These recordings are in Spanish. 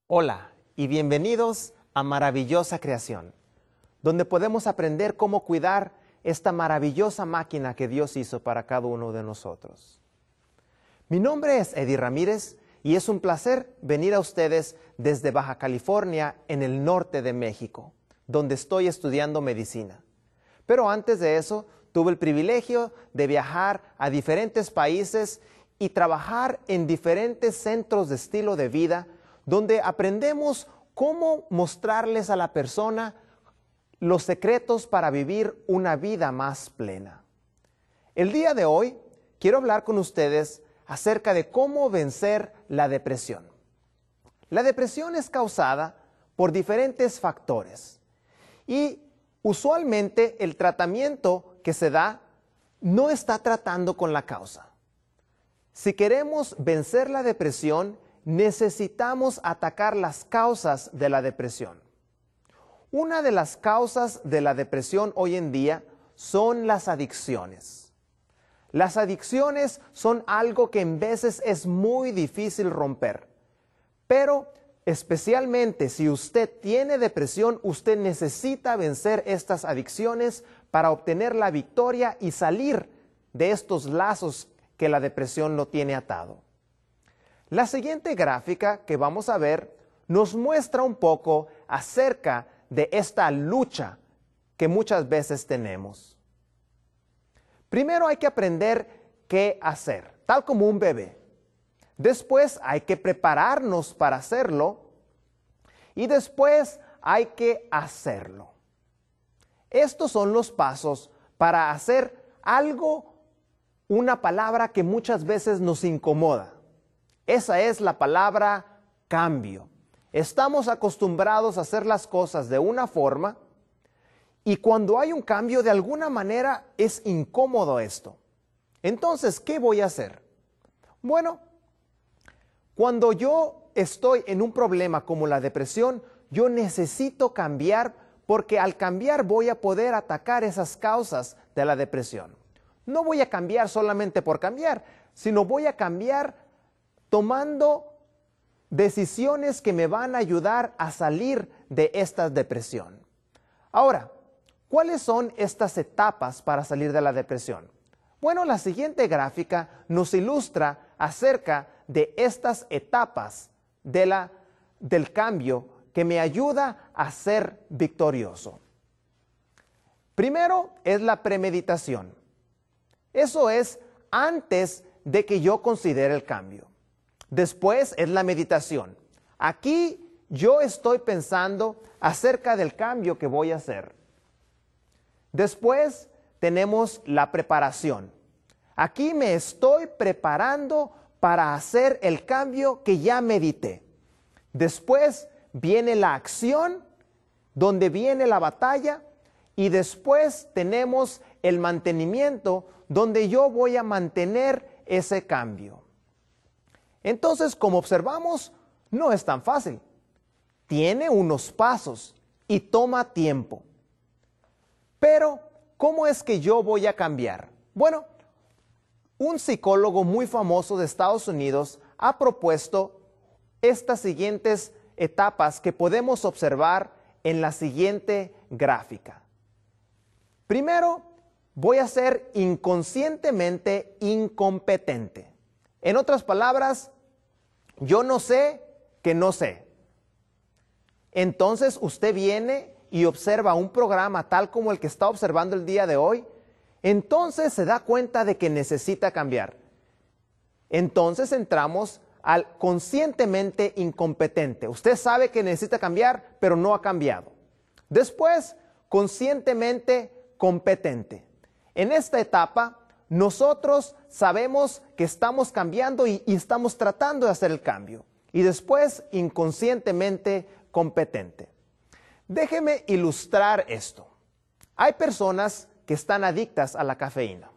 Hola y bienvenidos a Maravillosa Creación, donde podemos aprender cómo cuidar esta maravillosa máquina que Dios hizo para cada uno de nosotros. Mi nombre es Eddie Ramírez y es un placer venir a ustedes desde Baja California, en el norte de México, donde estoy estudiando medicina. Pero antes de eso, tuve el privilegio de viajar a diferentes países y trabajar en diferentes centros de estilo de vida, donde aprendemos cómo mostrarles a la persona los secretos para vivir una vida más plena. El día de hoy quiero hablar con ustedes acerca de cómo vencer la depresión. La depresión es causada por diferentes factores y usualmente el tratamiento que se da no está tratando con la causa. Si queremos vencer la depresión, necesitamos atacar las causas de la depresión. Una de las causas de la depresión hoy en día son las adicciones. Las adicciones son algo que en veces es muy difícil romper, pero especialmente si usted tiene depresión, usted necesita vencer estas adicciones para obtener la victoria y salir de estos lazos que la depresión lo tiene atado. La siguiente gráfica que vamos a ver nos muestra un poco acerca de esta lucha que muchas veces tenemos. Primero hay que aprender qué hacer, tal como un bebé. Después hay que prepararnos para hacerlo y después hay que hacerlo. Estos son los pasos para hacer algo, una palabra que muchas veces nos incomoda. Esa es la palabra cambio. Estamos acostumbrados a hacer las cosas de una forma y cuando hay un cambio, de alguna manera es incómodo esto. Entonces, ¿qué voy a hacer? Bueno, cuando yo estoy en un problema como la depresión, yo necesito cambiar porque al cambiar voy a poder atacar esas causas de la depresión. No voy a cambiar solamente por cambiar, sino voy a cambiar tomando decisiones que me van a ayudar a salir de esta depresión. Ahora, ¿cuáles son estas etapas para salir de la depresión? Bueno, la siguiente gráfica nos ilustra acerca de estas etapas del cambio que me ayuda a ser victorioso. Primero es la premeditación. Eso es antes de que yo considere el cambio. Después es la meditación. Aquí yo estoy pensando acerca del cambio que voy a hacer. Después tenemos la preparación. Aquí me estoy preparando para hacer el cambio que ya medité. Después viene la acción, donde viene la batalla, y después tenemos el mantenimiento, donde yo voy a mantener ese cambio. Entonces, como observamos, no es tan fácil. Tiene unos pasos y toma tiempo. Pero, ¿cómo es que yo voy a cambiar? Bueno, un psicólogo muy famoso de Estados Unidos ha propuesto estas siguientes etapas que podemos observar en la siguiente gráfica. Primero, voy a ser inconscientemente incompetente. En otras palabras, yo no sé que no sé. Entonces usted viene y observa un programa tal como el que está observando el día de hoy, entonces se da cuenta de que necesita cambiar. Entonces entramos al conscientemente incompetente. Usted sabe que necesita cambiar, pero no ha cambiado. Después, conscientemente competente. En esta etapa, nosotros sabemos que estamos cambiando y estamos tratando de hacer el cambio. Y después, inconscientemente competente. Déjeme ilustrar esto. Hay personas que están adictas a la cafeína.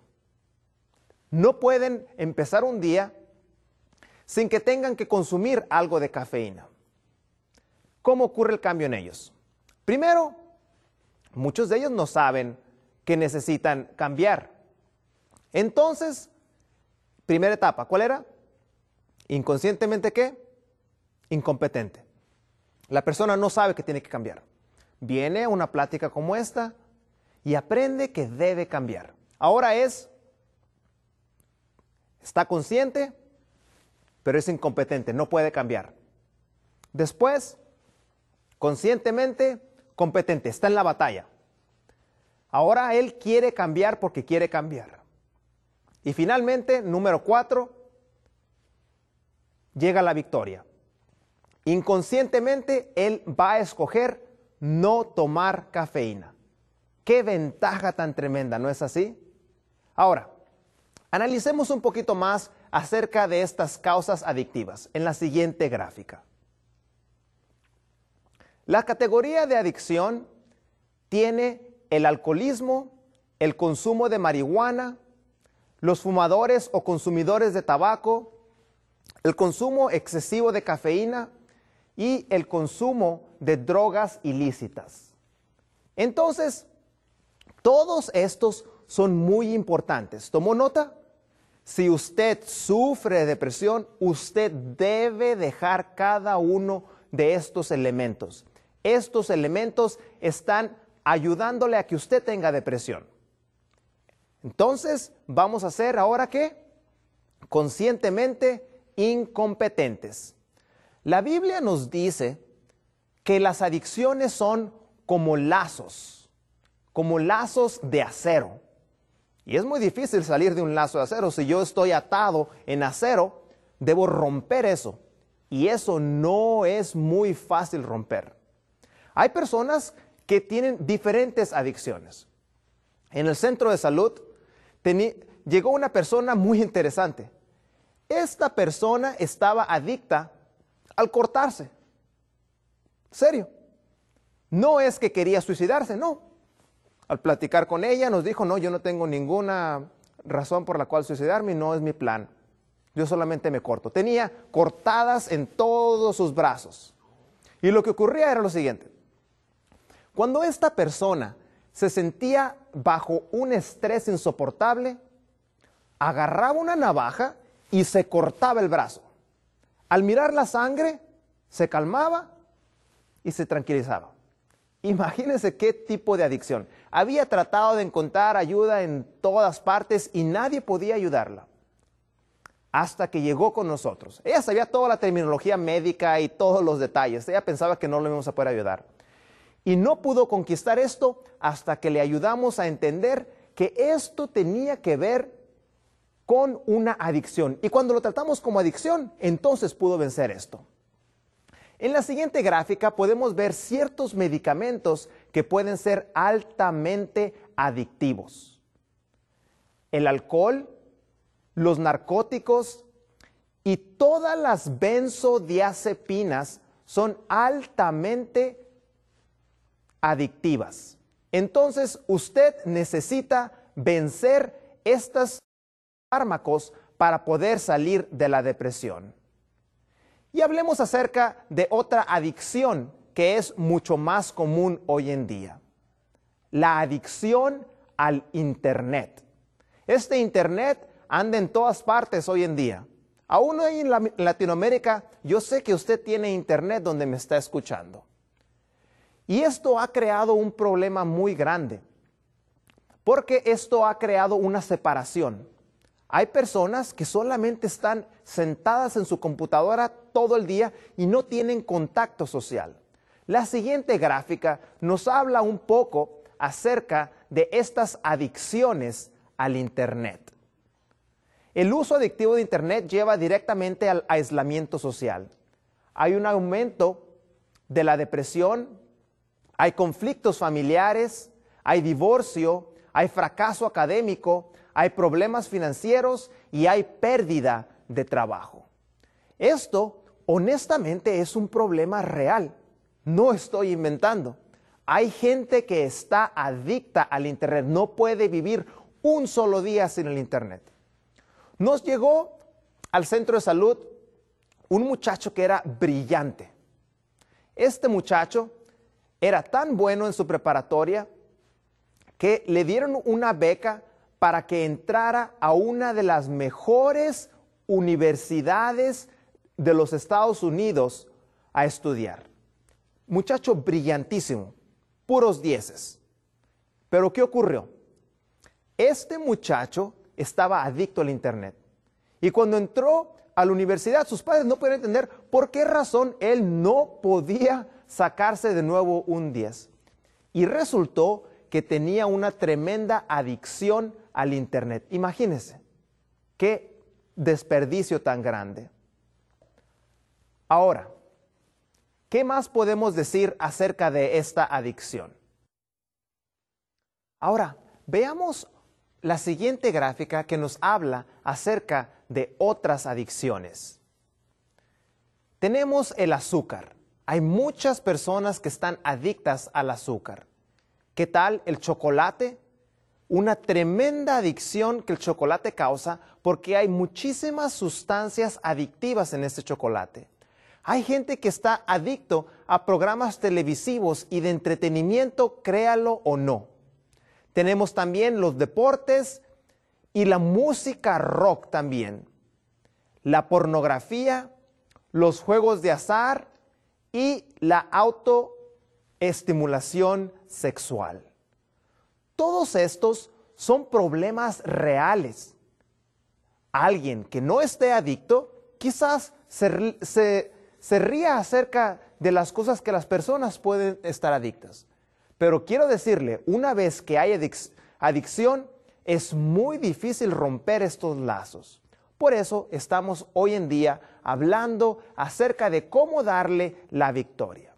No pueden empezar un día sin que tengan que consumir algo de cafeína. ¿Cómo ocurre el cambio en ellos? Primero, muchos de ellos no saben que necesitan cambiar. Entonces, primera etapa, ¿cuál era? Inconscientemente, ¿qué? Incompetente. La persona no sabe que tiene que cambiar. Viene a una plática como esta y aprende que debe cambiar. Ahora está consciente, pero es incompetente, no puede cambiar. Después, conscientemente, competente, está en la batalla. Ahora él quiere cambiar porque quiere cambiar. Y finalmente, número 4, llega la victoria. Inconscientemente, él va a escoger no tomar cafeína. ¡Qué ventaja tan tremenda! ¿No es así? Ahora, analicemos un poquito más acerca de estas causas adictivas en la siguiente gráfica. La categoría de adicción tiene el alcoholismo, el consumo de marihuana, los fumadores o consumidores de tabaco, el consumo excesivo de cafeína y el consumo de drogas ilícitas. Entonces, todos estos son muy importantes. ¿Tomó nota? Si usted sufre de depresión, usted debe dejar cada uno de estos elementos. Estos elementos están ayudándole a que usted tenga depresión. Entonces, vamos a ser ahora ¿qué? Conscientemente incompetentes. La Biblia nos dice que las adicciones son como lazos de acero. Y es muy difícil salir de un lazo de acero. Si yo estoy atado en acero, debo romper eso. Y eso no es muy fácil romper. Hay personas que tienen diferentes adicciones. En el centro de salud llegó una persona muy interesante. Esta persona estaba adicta al cortarse. ¿Serio? No es que quería suicidarse, no. Al platicar con ella nos dijo, no, yo no tengo ninguna razón por la cual suicidarme, no es mi plan. Yo solamente me corto. Tenía cortadas en todos sus brazos. Y lo que ocurría era lo siguiente. Cuando esta persona se sentía bajo un estrés insoportable, agarraba una navaja y se cortaba el brazo. Al mirar la sangre, se calmaba y se tranquilizaba. Imagínense qué tipo de adicción. Había tratado de encontrar ayuda en todas partes y nadie podía ayudarla. Hasta que llegó con nosotros. Ella sabía toda la terminología médica y todos los detalles. Ella pensaba que no le íbamos a poder ayudar. Y no pudo conquistar esto hasta que le ayudamos a entender que esto tenía que ver con una adicción. Y cuando lo tratamos como adicción, entonces pudo vencer esto. En la siguiente gráfica podemos ver ciertos medicamentos que pueden ser altamente adictivos. El alcohol, los narcóticos y todas las benzodiazepinas son altamente adictivas. Entonces usted necesita vencer estos fármacos para poder salir de la depresión. Y hablemos acerca de otra adicción que es mucho más común hoy en día. La adicción al Internet. Este Internet anda en todas partes hoy en día. Aún hoy en Latinoamérica, yo sé que usted tiene Internet donde me está escuchando. Y esto ha creado un problema muy grande, porque esto ha creado una separación. Hay personas que solamente están sentadas en su computadora todo el día y no tienen contacto social. La siguiente gráfica nos habla un poco acerca de estas adicciones al Internet. El uso adictivo de Internet lleva directamente al aislamiento social. Hay un aumento de la depresión, hay conflictos familiares, hay divorcio, hay fracaso académico, hay problemas financieros y hay pérdida de trabajo. Esto, honestamente, es un problema real. No estoy inventando. Hay gente que está adicta al Internet, no puede vivir un solo día sin el Internet. Nos llegó al centro de salud un muchacho que era brillante. Este muchacho era tan bueno en su preparatoria que le dieron una beca para que entrara a una de las mejores universidades de los Estados Unidos a estudiar. muchacho brillantísimo, puros dieces. Pero ¿qué ocurrió? Este muchacho estaba adicto al internet. Y cuando entró a la universidad, sus padres no podían entender por qué razón él no podía sacarse de nuevo un 10. Y resultó que tenía una tremenda adicción al internet. Imagínense, qué desperdicio tan grande. Ahora, ¿qué más podemos decir acerca de esta adicción? Ahora, veamos la siguiente gráfica que nos habla acerca de otras adicciones. Tenemos el azúcar. Hay muchas personas que están adictas al azúcar. ¿Qué tal el chocolate? Una tremenda adicción que el chocolate causa porque hay muchísimas sustancias adictivas en este chocolate. Hay gente que está adicto a programas televisivos y de entretenimiento, créalo o no. Tenemos también los deportes y la música rock también. La pornografía, los juegos de azar y la autoestimulación sexual. Todos estos son problemas reales. Alguien que no esté adicto quizás se ría acerca de las cosas que las personas pueden estar adictas. Pero quiero decirle, una vez que hay adicción, es muy difícil romper estos lazos. Por eso estamos hoy en día hablando acerca de cómo darle la victoria.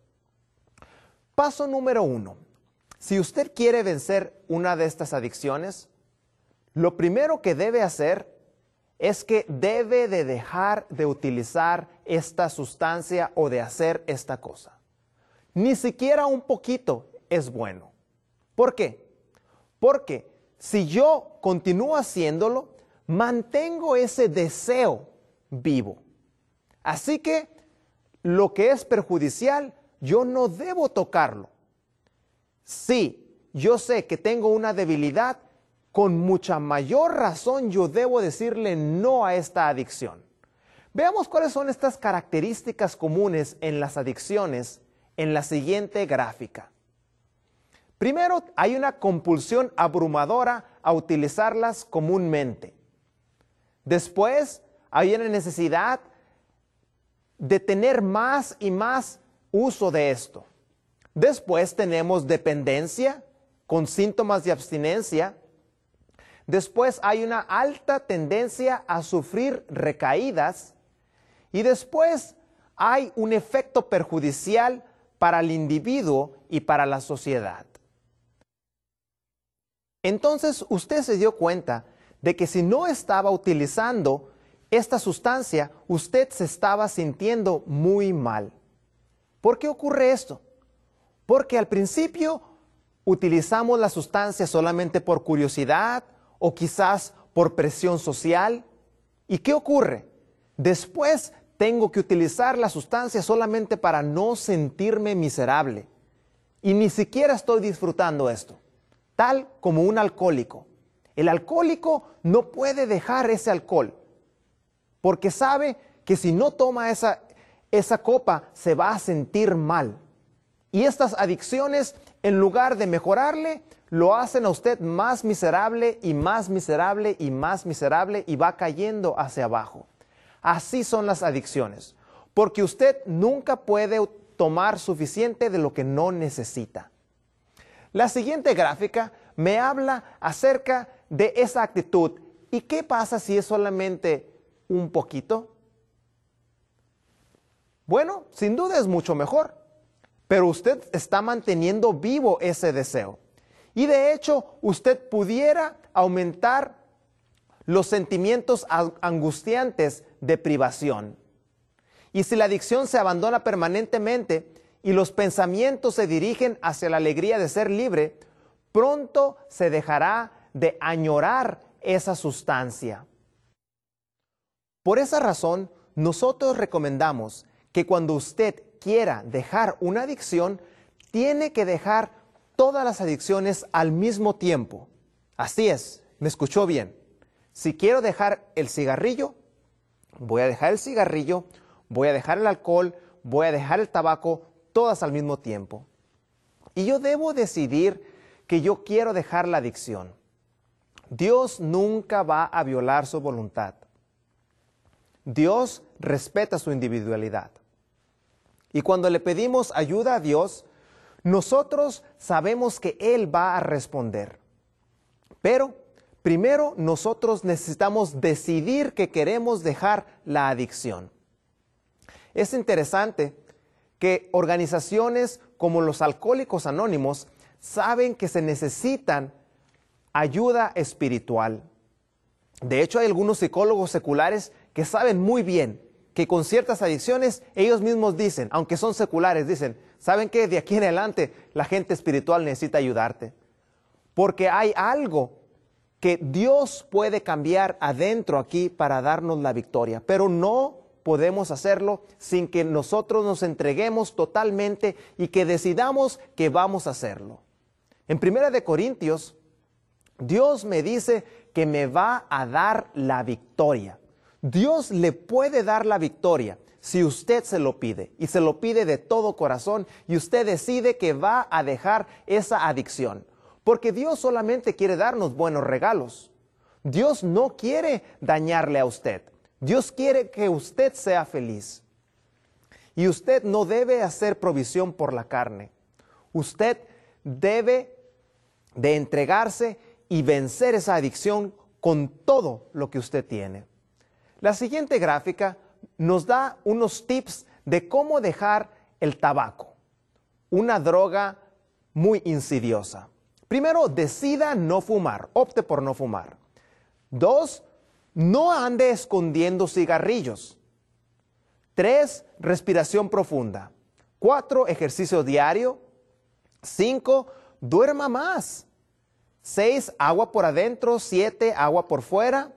Paso número 1. Si usted quiere vencer una de estas adicciones, lo primero que debe hacer es que debe de dejar de utilizar esta sustancia o de hacer esta cosa. Ni siquiera un poquito es bueno. ¿Por qué? Porque si yo continúo haciéndolo, mantengo ese deseo vivo. Así que lo que es perjudicial, yo no debo tocarlo. Sí, yo sé que tengo una debilidad, con mucha mayor razón yo debo decirle no a esta adicción. Veamos cuáles son estas características comunes en las adicciones en la siguiente gráfica. Primero, hay una compulsión abrumadora a utilizarlas comúnmente. Después, hay una necesidad de tener más y más uso de esto. Después tenemos dependencia con síntomas de abstinencia. Después hay una alta tendencia a sufrir recaídas. Y después hay un efecto perjudicial para el individuo y para la sociedad. Entonces usted se dio cuenta de que si no estaba utilizando esta sustancia, usted se estaba sintiendo muy mal. ¿Por qué ocurre esto? Porque al principio utilizamos la sustancia solamente por curiosidad o quizás por presión social. ¿Y qué ocurre? Después tengo que utilizar la sustancia solamente para no sentirme miserable. Y ni siquiera estoy disfrutando esto. Tal como un alcohólico. El alcohólico no puede dejar ese alcohol porque sabe que si no toma esa copa se va a sentir mal. Y estas adicciones, en lugar de mejorarle, lo hacen a usted más miserable y más miserable y más miserable y va cayendo hacia abajo. Así son las adicciones, porque usted nunca puede tomar suficiente de lo que no necesita. La siguiente gráfica me habla acerca de esa actitud. ¿Y qué pasa si es solamente un poquito? Bueno, sin duda es mucho mejor, pero usted está manteniendo vivo ese deseo. Y de hecho, usted pudiera aumentar los sentimientos angustiantes de privación. Y si la adicción se abandona permanentemente y los pensamientos se dirigen hacia la alegría de ser libre, pronto se dejará de añorar esa sustancia. Por esa razón, nosotros recomendamos que cuando usted quiera dejar una adicción, tiene que dejar todas las adicciones al mismo tiempo. Así es, me escuchó bien. Si quiero dejar el cigarrillo, voy a dejar el cigarrillo, voy a dejar el alcohol, voy a dejar el tabaco, todas al mismo tiempo. Y yo debo decidir que yo quiero dejar la adicción. Dios nunca va a violar su voluntad. Dios respeta su individualidad. Y cuando le pedimos ayuda a Dios, nosotros sabemos que Él va a responder. Pero primero nosotros necesitamos decidir que queremos dejar la adicción. Es interesante que organizaciones como los Alcohólicos Anónimos saben que se necesitan ayuda espiritual. De hecho, hay algunos psicólogos seculares que saben muy bien que con ciertas adicciones ellos mismos dicen, aunque son seculares, dicen, ¿saben qué? De aquí en adelante la gente espiritual necesita ayudarte. Porque hay algo que Dios puede cambiar adentro aquí para darnos la victoria, pero no podemos hacerlo sin que nosotros nos entreguemos totalmente y que decidamos que vamos a hacerlo. En 1 Corintios, Dios me dice que me va a dar la victoria. Dios le puede dar la victoria si usted se lo pide y se lo pide de todo corazón y usted decide que va a dejar esa adicción. Porque Dios solamente quiere darnos buenos regalos. Dios no quiere dañarle a usted. Dios quiere que usted sea feliz. Y usted no debe hacer provisión por la carne. Usted debe de entregarse y vencer esa adicción con todo lo que usted tiene. La siguiente gráfica nos da unos tips de cómo dejar el tabaco, una droga muy insidiosa. Primero, decida no fumar, opte por no fumar. 2, no ande escondiendo cigarrillos. 3, respiración profunda. 4, ejercicio diario. 5, duerma más. 6, agua por adentro. 7, agua por fuera.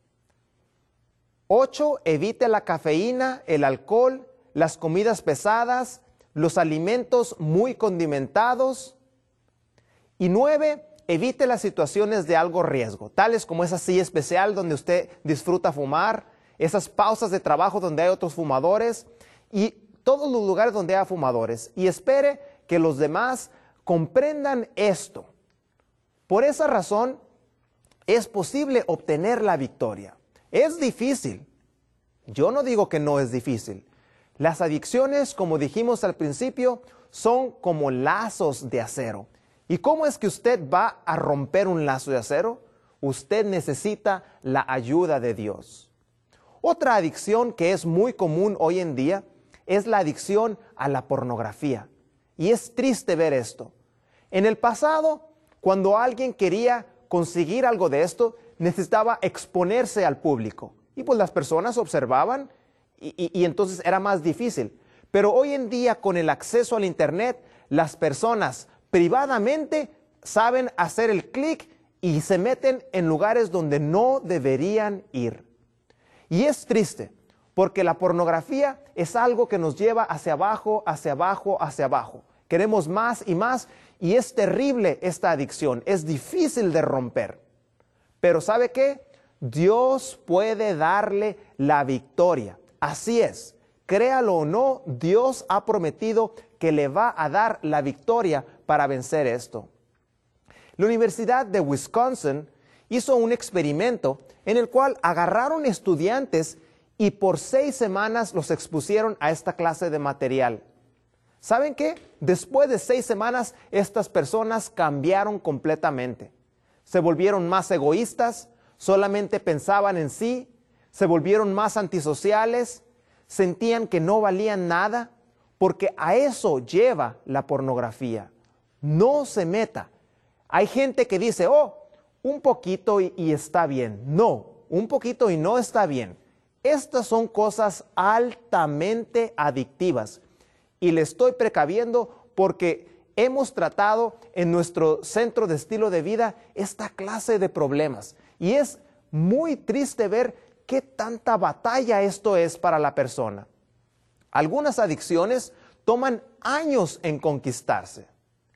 8, evite la cafeína, el alcohol, las comidas pesadas, los alimentos muy condimentados. Y 9, evite las situaciones de alto riesgo, tales como esa silla especial donde usted disfruta fumar, esas pausas de trabajo donde hay otros fumadores y todos los lugares donde hay fumadores. Y espere que los demás comprendan esto. Por esa razón, es posible obtener la victoria. Es difícil. Yo no digo que no es difícil. Las adicciones, como dijimos al principio, son como lazos de acero. ¿Y cómo es que usted va a romper un lazo de acero? Usted necesita la ayuda de Dios. Otra adicción que es muy común hoy en día es la adicción a la pornografía. Y es triste ver esto. En el pasado, cuando alguien quería conseguir algo de esto, necesitaba exponerse al público. Y pues las personas observaban y entonces era más difícil. Pero hoy en día, con el acceso al Internet, las personas privadamente saben hacer el clic y se meten en lugares donde no deberían ir. Y es triste, porque la pornografía es algo que nos lleva hacia abajo, hacia abajo, hacia abajo. Queremos más y más, y es terrible esta adicción, es difícil de romper. Pero ¿sabe qué? Dios puede darle la victoria. Así es, créalo o no, Dios ha prometido que le va a dar la victoria para vencer esto. La Universidad de Wisconsin hizo un experimento en el cual agarraron estudiantes y por 6 semanas los expusieron a esta clase de material. ¿Saben qué? Después de 6 semanas, estas personas cambiaron completamente. Se volvieron más egoístas, solamente pensaban en sí, se volvieron más antisociales, sentían que no valían nada, porque a eso lleva la pornografía. No se meta. Hay gente que dice, un poquito y está bien. No, un poquito y no está bien. Estas son cosas altamente adictivas. Y le estoy precaviendo porque hemos tratado en nuestro centro de estilo de vida esta clase de problemas. Y es muy triste ver qué tanta batalla esto es para la persona. Algunas adicciones toman años en conquistarse.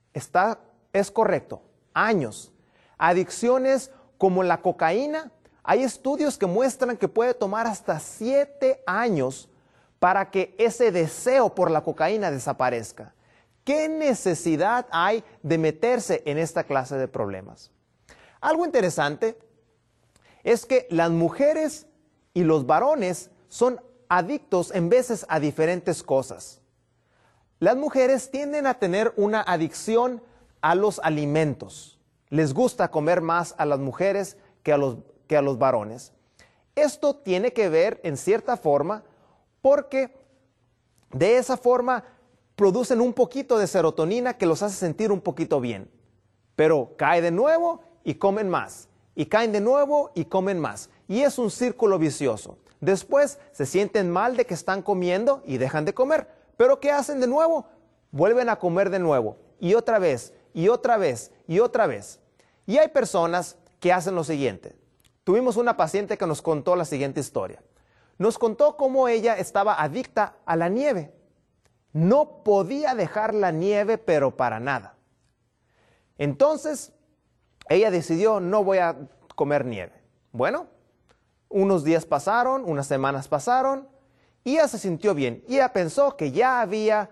Es correcto, años. Adicciones como la cocaína, hay estudios que muestran que puede tomar hasta 7 años para que ese deseo por la cocaína desaparezca? ¿Qué necesidad hay de meterse en esta clase de problemas? Algo interesante es que las mujeres y los varones son adictos en veces a diferentes cosas. Las mujeres tienden a tener una adicción a los alimentos. Les gusta comer más a las mujeres que a los varones. Esto tiene que ver en cierta forma porque de esa forma producen un poquito de serotonina que los hace sentir un poquito bien. Pero cae de nuevo y comen más. Y caen de nuevo y comen más. Y es un círculo vicioso. Después se sienten mal de que están comiendo y dejan de comer. Pero ¿qué hacen de nuevo? Vuelven a comer de nuevo. Y otra vez, y otra vez, y otra vez. Y hay personas que hacen lo siguiente. Tuvimos una paciente que nos contó la siguiente historia. Nos contó cómo ella estaba adicta a la nieve. No podía dejar la nieve, pero para nada. Entonces, ella decidió, no voy a comer nieve. Bueno, unos días pasaron, unas semanas pasaron, y ella se sintió bien. Y ella pensó que ya había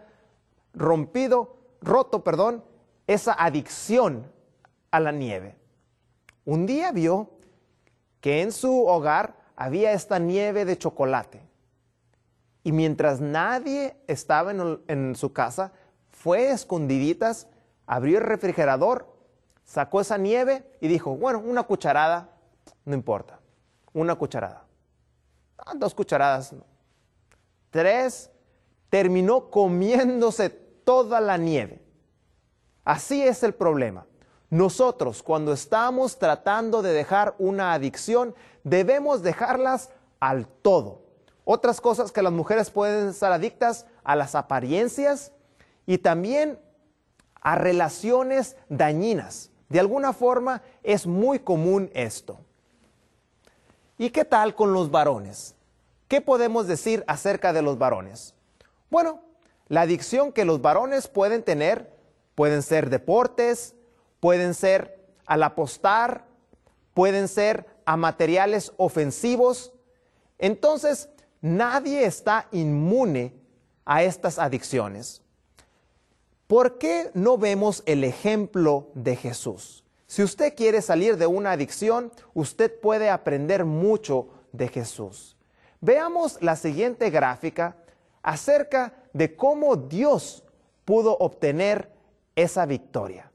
roto, esa adicción a la nieve. Un día vio que en su hogar había esta nieve de chocolate. Y mientras nadie estaba en su casa, fue a escondiditas, abrió el refrigerador, sacó esa nieve y dijo, bueno, una cucharada, no importa, una cucharada. 2 cucharadas, 3, terminó comiéndose toda la nieve. Así es el problema. Nosotros, cuando estamos tratando de dejar una adicción, debemos dejarlas al todo. Otras cosas que las mujeres pueden estar adictas a las apariencias y también a relaciones dañinas. De alguna forma es muy común esto. ¿Y qué tal con los varones? ¿Qué podemos decir acerca de los varones? Bueno, la adicción que los varones pueden tener pueden ser deportes, pueden ser al apostar, pueden ser a materiales ofensivos. Entonces, nadie está inmune a estas adicciones. ¿Por qué no vemos el ejemplo de Jesús? Si usted quiere salir de una adicción, usted puede aprender mucho de Jesús. Veamos la siguiente gráfica acerca de cómo Dios pudo obtener esa victoria.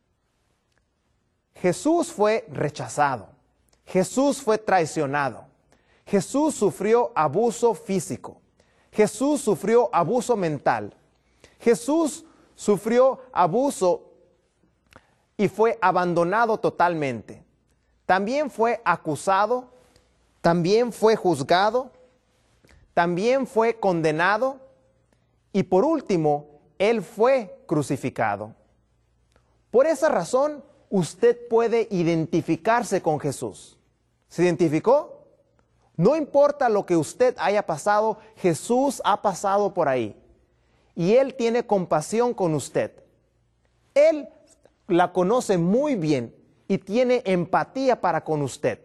Jesús fue rechazado. Jesús fue traicionado. Jesús sufrió abuso físico. Jesús sufrió abuso mental. Jesús sufrió abuso y fue abandonado totalmente. También fue acusado, también fue juzgado, también fue condenado y por último, Él fue crucificado. Por esa razón, usted puede identificarse con Jesús. ¿Se identificó? No importa lo que usted haya pasado, Jesús ha pasado por ahí. Y Él tiene compasión con usted. Él la conoce muy bien y tiene empatía para con usted.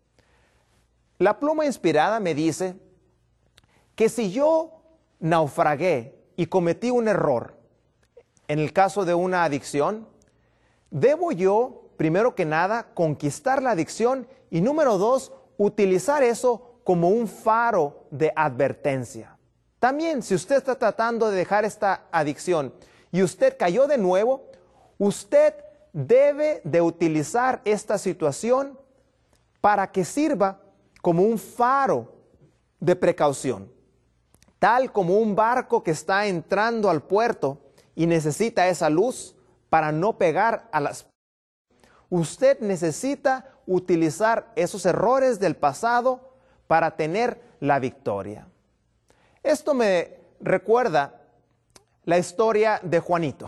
La pluma inspirada me dice que si yo naufragué y cometí un error, en el caso de una adicción, debo yo, primero que nada, conquistar la adicción y número 2, utilizar eso como un faro de advertencia. También, si usted está tratando de dejar esta adicción y usted cayó de nuevo, usted debe de utilizar esta situación para que sirva como un faro de precaución. Tal como un barco que está entrando al puerto y necesita esa luz para no pegar a las... Usted necesita utilizar esos errores del pasado para tener la victoria. Esto me recuerda la historia de Juanito.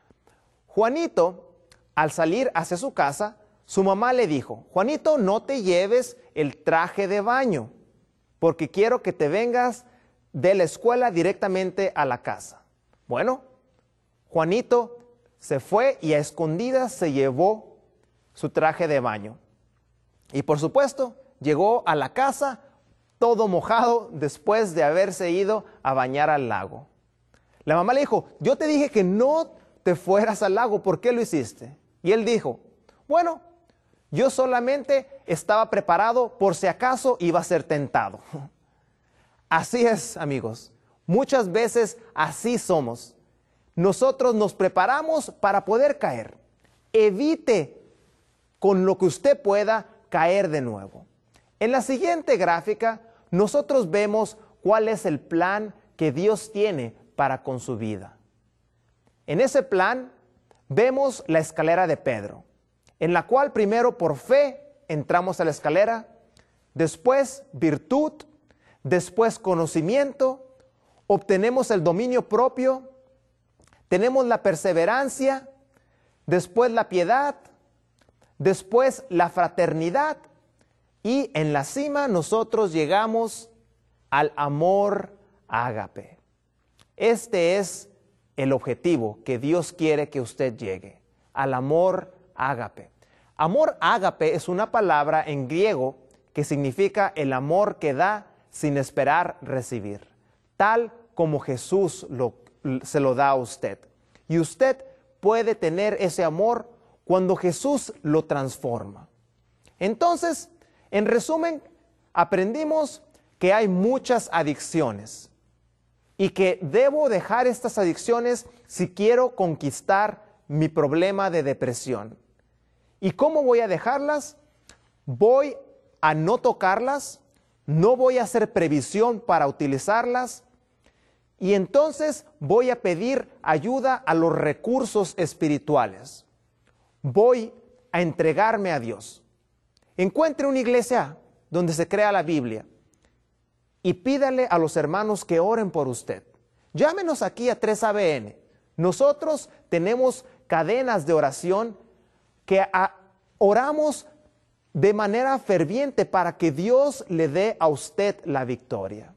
Juanito, al salir hacia su casa, su mamá le dijo, Juanito, no te lleves el traje de baño, porque quiero que te vengas de la escuela directamente a la casa. Bueno, Juanito se fue y a escondidas se llevó su traje de baño. Y por supuesto, llegó a la casa todo mojado después de haberse ido a bañar al lago. La mamá le dijo, yo te dije que no te fueras al lago, ¿por qué lo hiciste? Y él dijo, bueno, yo solamente estaba preparado por si acaso iba a ser tentado. Así es, amigos. Muchas veces así somos. Nosotros nos preparamos para poder caer. Evite con lo que usted pueda caer de nuevo. En la siguiente gráfica, nosotros vemos cuál es el plan que Dios tiene para con su vida. En ese plan vemos la escalera de Pedro, en la cual primero por fe entramos a la escalera, después virtud, después conocimiento, obtenemos el dominio propio, tenemos la perseverancia, después la piedad, después la fraternidad y en la cima nosotros llegamos al amor ágape. Este es el objetivo que Dios quiere que usted llegue, al amor ágape. Amor ágape es una palabra en griego que significa el amor que da sin esperar recibir, tal como Jesús se lo da a usted. Y usted puede tener ese amor cuando Jesús lo transforma. Entonces, en resumen, aprendimos que hay muchas adicciones y que debo dejar estas adicciones si quiero conquistar mi problema de depresión. ¿Y cómo voy a dejarlas? Voy a no tocarlas, no voy a hacer previsión para utilizarlas y entonces voy a pedir ayuda a los recursos espirituales. Voy a entregarme a Dios. Encuentre una iglesia donde se crea la Biblia y pídale a los hermanos que oren por usted. Llámenos aquí a 3ABN. Nosotros tenemos cadenas de oración que oramos de manera ferviente para que Dios le dé a usted la victoria.